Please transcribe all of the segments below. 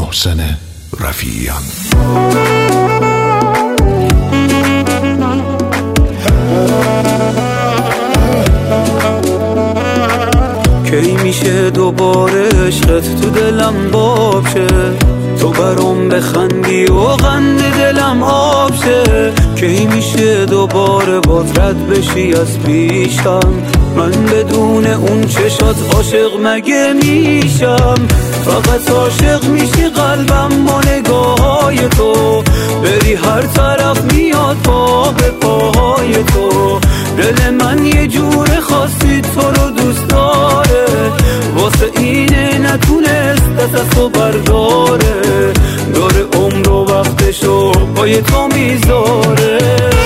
محسن رفیعیان. کی میشه دوباره عشقت تو دلم باب شه، تو برام بخندی و قند دلم آب شه. کی میشه دوباره باز رد بشی از پیشم، من بدون اون چشات عاشق مگه میشم؟ فقط عاشق میشی قلبم با نگاههای تو، بری هر طرف میاد پا به پاهای تو. دل من یه جور خاصی تو رو دوست داره، واسه اینه نتونست دست از تو برداره. داره عمر و وقتشو پای تو میذاره.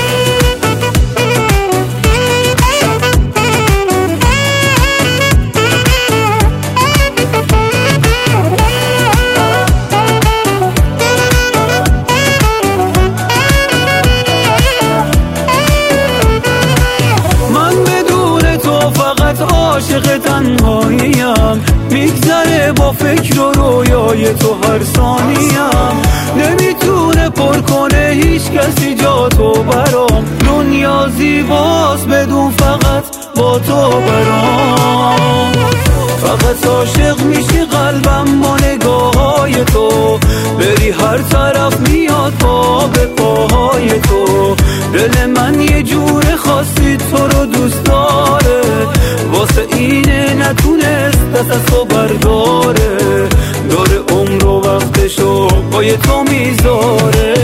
عاشق تنهاییم، میگذره با فکر و رویای تو هر ثانیم. نمیتونه پر کنه هیچ کسی جا تو برام، دنیا زیباست بدون فقط با تو برام. فقط عاشق میشی قلبم با نگاههای تو، بری هر طرف میاد پا به پاهای تو. دل من یه جور خاصی تو رو دوست داره، واسه اینه نتونست دست از تو برداره. داره عمر و وقتشو پای تو میذاره.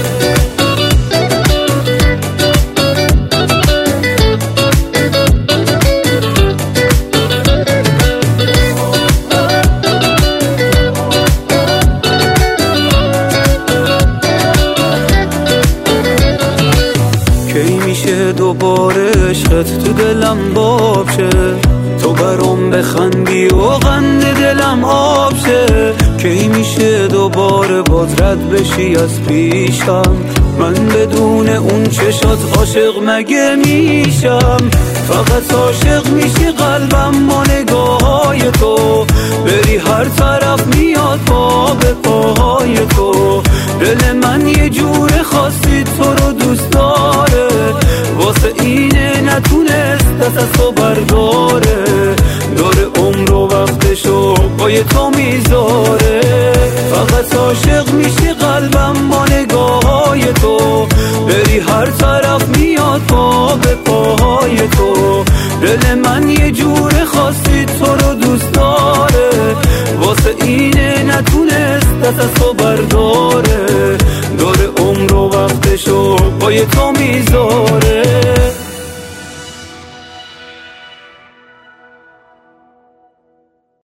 کی میشه دوباره عشقت تو دلم باب شه، تو برام بخندی و قند دلم آب شه. کی میشه دوباره باز رد بشی از پیشم، من بدون اون چشات عاشق مگه میشم؟ فقط عاشق میشی قلبم با نگاههای تو، بری هر طرف میاد پا به پاهای تو. دل من یه جور خاصی تو رو دوست داره، واسه اینه نتونست دست از تو برداره. داره عمر و وقتشو پای تو میذاره. فقط عاشق میشی قلبم با نگاههای تو، بری هر طرف میاد پا به پاهای تو. دل من یه جور خاصی تو رو دوست داره، واسه اینه نتونست دست از تو برداره. داره عمر و وقتشو پای تو میذاره.